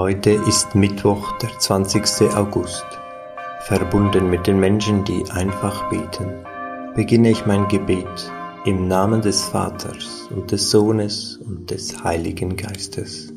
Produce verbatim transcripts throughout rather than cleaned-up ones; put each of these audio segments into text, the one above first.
Heute ist Mittwoch, der zwanzigste August. Verbunden mit den Menschen, die einfach beten, beginne ich mein Gebet im Namen des Vaters und des Sohnes und des Heiligen Geistes.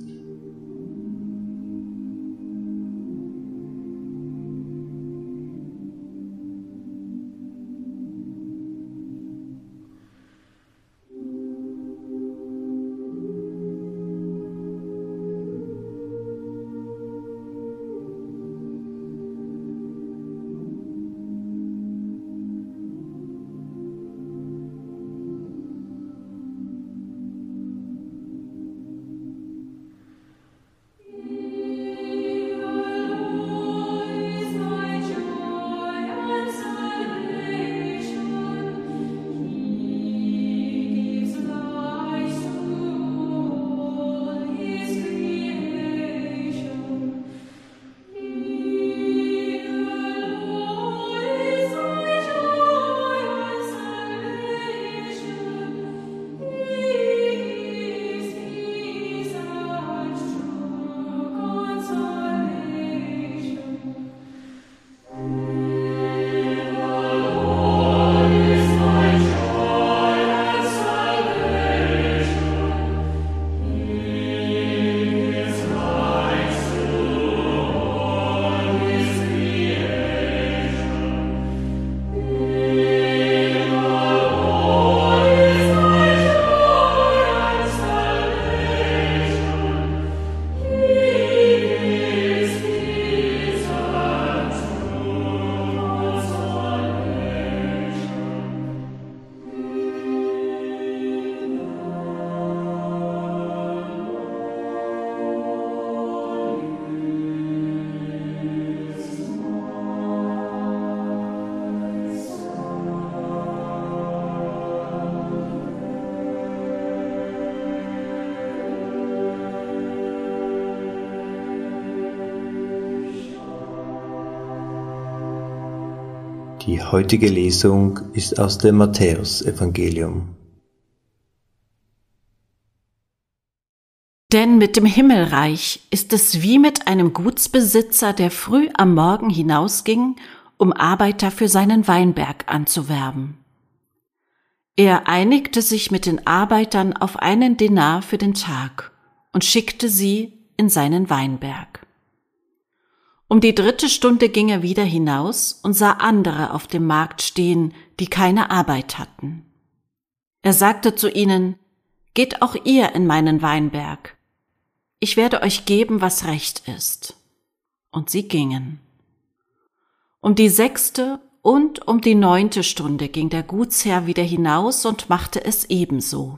Die heutige Lesung ist aus dem Matthäusevangelium. Denn mit dem Himmelreich ist es wie mit einem Gutsbesitzer, der früh am Morgen hinausging, um Arbeiter für seinen Weinberg anzuwerben. Er einigte sich mit den Arbeitern auf einen Denar für den Tag und schickte sie in seinen Weinberg. Um die dritte Stunde ging er wieder hinaus und sah andere auf dem Markt stehen, die keine Arbeit hatten. Er sagte zu ihnen: Geht auch ihr in meinen Weinberg. Ich werde euch geben, was recht ist. Und sie gingen. Um die sechste und um die neunte Stunde ging der Gutsherr wieder hinaus und machte es ebenso.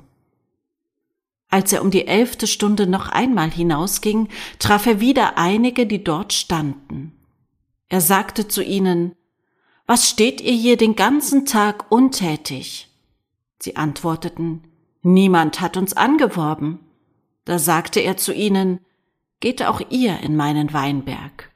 Als er um die elfte Stunde noch einmal hinausging, traf er wieder einige, die dort standen. Er sagte zu ihnen: Was steht ihr hier den ganzen Tag untätig? Sie antworteten: Niemand hat uns angeworben. Da sagte er zu ihnen: Geht auch ihr in meinen Weinberg.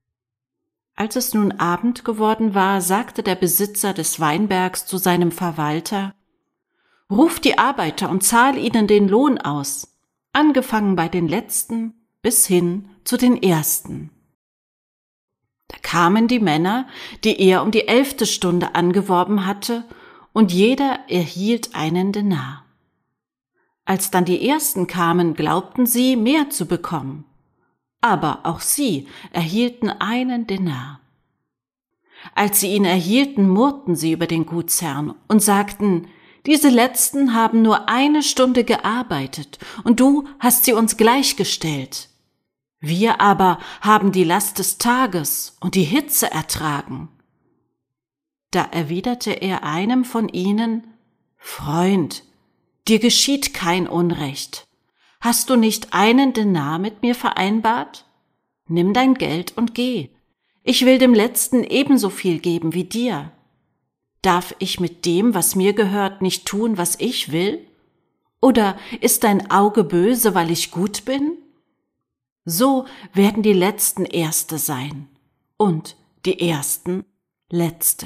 Als es nun Abend geworden war, sagte der Besitzer des Weinbergs zu seinem Verwalter: Ruf die Arbeiter und zahl ihnen den Lohn aus, angefangen bei den Letzten bis hin zu den Ersten. Da kamen die Männer, die er um die elfte Stunde angeworben hatte, und jeder erhielt einen Denar. Als dann die Ersten kamen, glaubten sie, mehr zu bekommen. Aber auch sie erhielten einen Denar. Als sie ihn erhielten, murrten sie über den Gutsherrn und sagten: Diese Letzten haben nur eine Stunde gearbeitet, und du hast sie uns gleichgestellt. Wir aber haben die Last des Tages und die Hitze ertragen. Da erwiderte er einem von ihnen: Freund, dir geschieht kein Unrecht. Hast du nicht einen Denar mit mir vereinbart? Nimm dein Geld und geh. Ich will dem Letzten ebenso viel geben wie dir. Darf ich mit dem, was mir gehört, nicht tun, was ich will? Oder ist dein Auge böse, weil ich gut bin? So werden die Letzten Erste sein und die Ersten Letzte.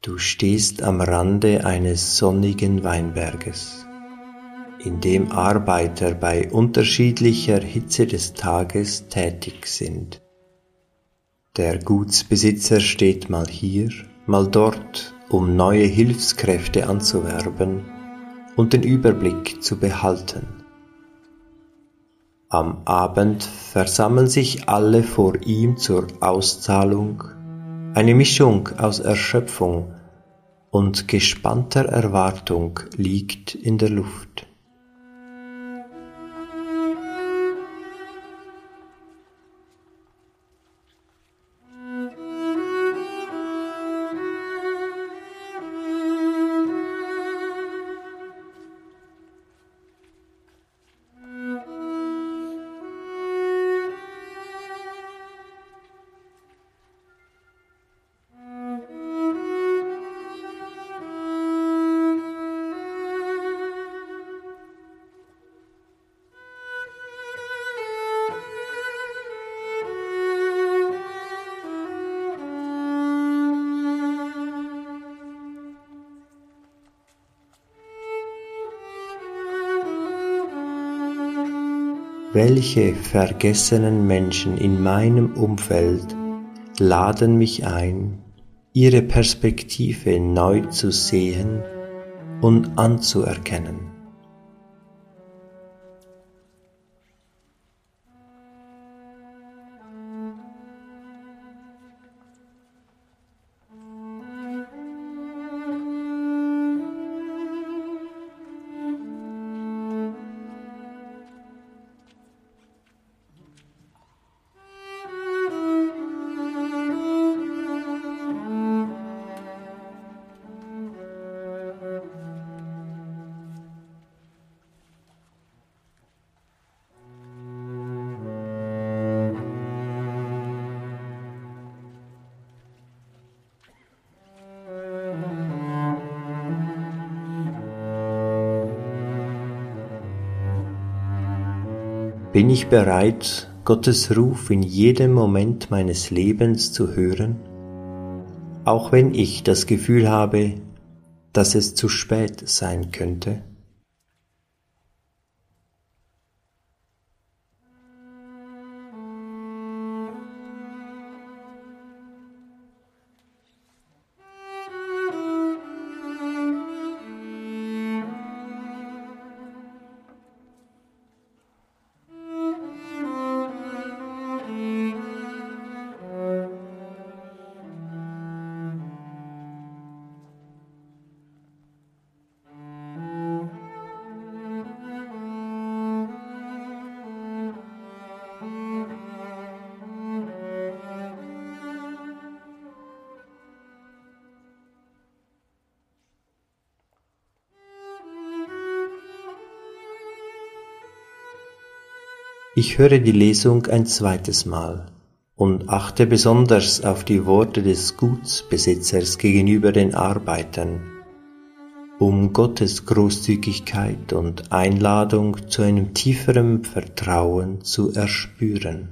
Du stehst am Rande eines sonnigen Weinberges, in dem Arbeiter bei unterschiedlicher Hitze des Tages tätig sind. Der Gutsbesitzer steht mal hier, mal dort, um neue Hilfskräfte anzuwerben und den Überblick zu behalten. Am Abend versammeln sich alle vor ihm zur Auszahlung, eine Mischung aus Erschöpfung und gespannter Erwartung liegt in der Luft. Welche vergessenen Menschen in meinem Umfeld laden mich ein, ihre Perspektive neu zu sehen und anzuerkennen. Bin ich bereit, Gottes Ruf in jedem Moment meines Lebens zu hören, auch wenn ich das Gefühl habe, dass es zu spät sein könnte? Ich höre die Lesung ein zweites Mal und achte besonders auf die Worte des Gutsbesitzers gegenüber den Arbeitern, um Gottes Großzügigkeit und Einladung zu einem tieferen Vertrauen zu erspüren.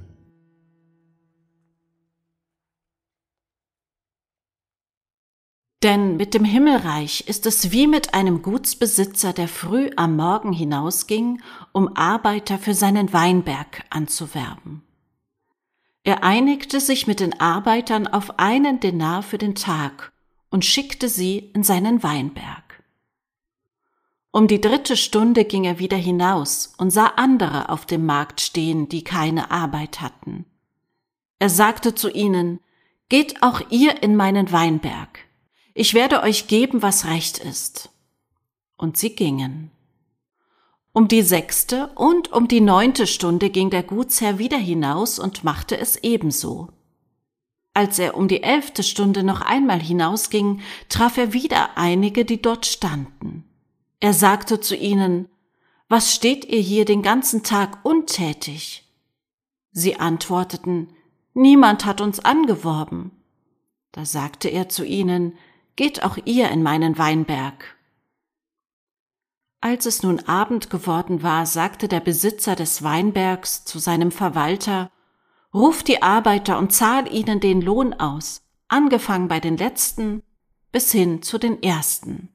Denn mit dem Himmelreich ist es wie mit einem Gutsbesitzer, der früh am Morgen hinausging, um Arbeiter für seinen Weinberg anzuwerben. Er einigte sich mit den Arbeitern auf einen Denar für den Tag und schickte sie in seinen Weinberg. Um die dritte Stunde ging er wieder hinaus und sah andere auf dem Markt stehen, die keine Arbeit hatten. Er sagte zu ihnen: Geht auch ihr in meinen Weinberg. Ich werde euch geben, was recht ist. Und sie gingen. Um die sechste und um die neunte Stunde ging der Gutsherr wieder hinaus und machte es ebenso. Als er um die elfte Stunde noch einmal hinausging, traf er wieder einige, die dort standen. Er sagte zu ihnen: Was steht ihr hier den ganzen Tag untätig? Sie antworteten: Niemand hat uns angeworben. Da sagte er zu ihnen: Geht auch ihr in meinen Weinberg. Als es nun Abend geworden war, sagte der Besitzer des Weinbergs zu seinem Verwalter: Ruf die Arbeiter und zahl ihnen den Lohn aus, angefangen bei den Letzten bis hin zu den ersten.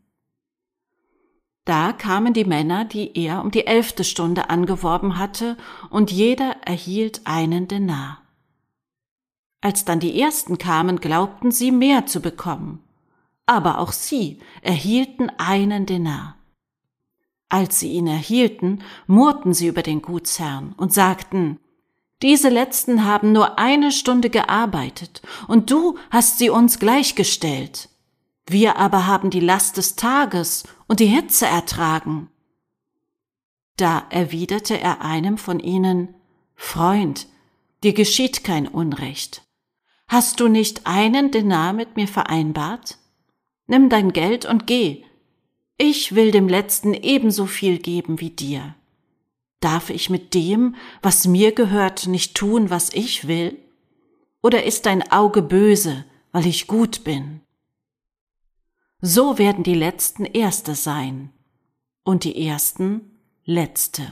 Da kamen die Männer, die er um die elfte Stunde angeworben hatte, und jeder erhielt einen Denar. Als dann die ersten kamen, glaubten sie, mehr zu bekommen. Aber auch sie erhielten einen Denar. Als sie ihn erhielten, murrten sie über den Gutsherrn und sagten: Diese Letzten haben nur eine Stunde gearbeitet, und du hast sie uns gleichgestellt. Wir aber haben die Last des Tages und die Hitze ertragen. Da erwiderte er einem von ihnen: Freund, dir geschieht kein Unrecht. Hast du nicht einen Denar mit mir vereinbart? Nimm dein Geld und geh. Ich will dem Letzten ebenso viel geben wie dir. Darf ich mit dem, was mir gehört, nicht tun, was ich will? Oder ist dein Auge böse, weil ich gut bin? So werden die Letzten Erste sein und die Ersten Letzte.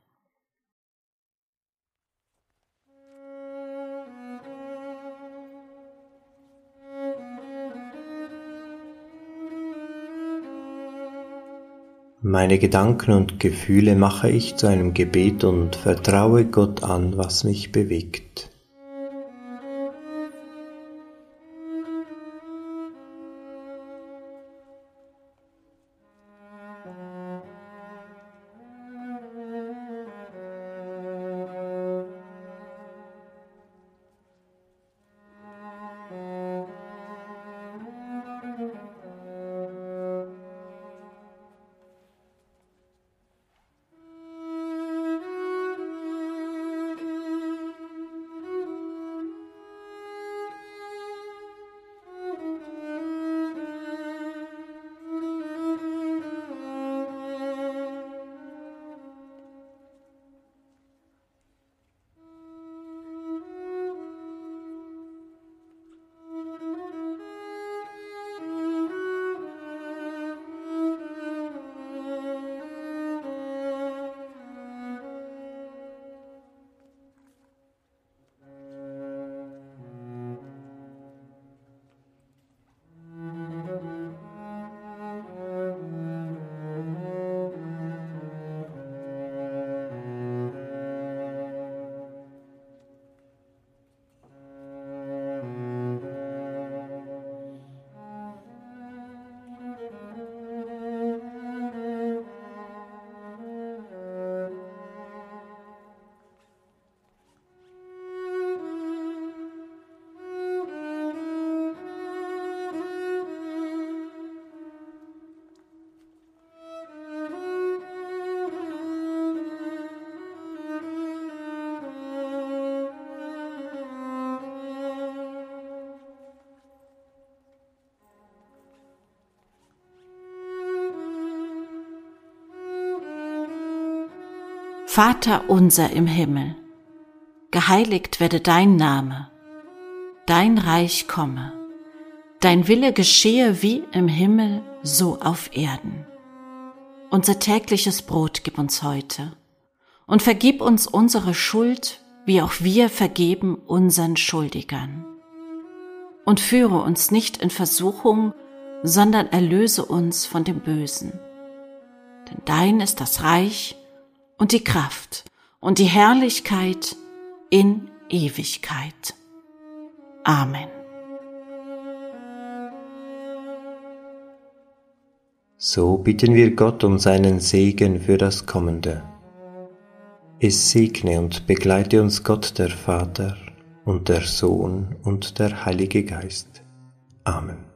Meine Gedanken und Gefühle mache ich zu einem Gebet und vertraue Gott an, was mich bewegt. Vater unser im Himmel, geheiligt werde dein Name, dein Reich komme, dein Wille geschehe wie im Himmel, so auf Erden. Unser tägliches Brot gib uns heute und vergib uns unsere Schuld, wie auch wir vergeben unseren Schuldigern. Und führe uns nicht in Versuchung, sondern erlöse uns von dem Bösen. Denn dein ist das Reich und die Kraft und die Herrlichkeit in Ewigkeit. Amen. So bitten wir Gott um seinen Segen für das Kommende. Es segne und begleite uns Gott der Vater und der Sohn und der Heilige Geist. Amen.